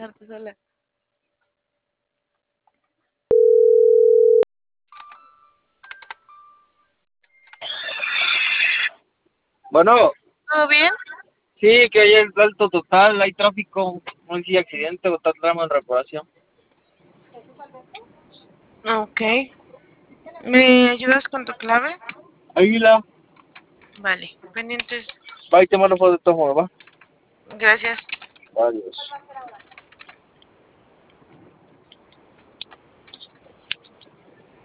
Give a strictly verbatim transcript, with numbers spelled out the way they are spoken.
dejarte sola. Bueno, ¿Todo bien? sí, que hay el alto total, hay tráfico, no sé si accidente o está tramo en reparación. Ok. ¿Me ayudas con tu clave? Águila, Vale, pendientes. va y te mando foto de todos modos, va. Gracias. Adiós.